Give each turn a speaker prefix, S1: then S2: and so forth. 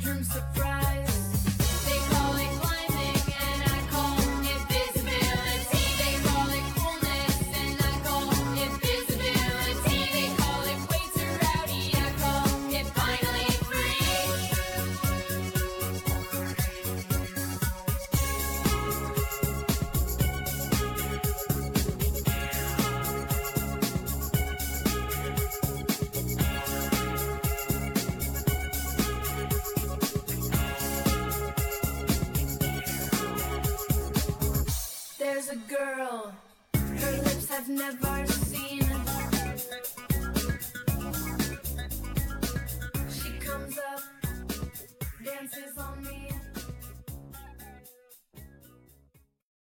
S1: bedroom surprise. They call it climbing and I call it visibility. They call it coolness and I call it visibility. They call it way too rowdy, I call it finally free. There's a girl, her lips have never seen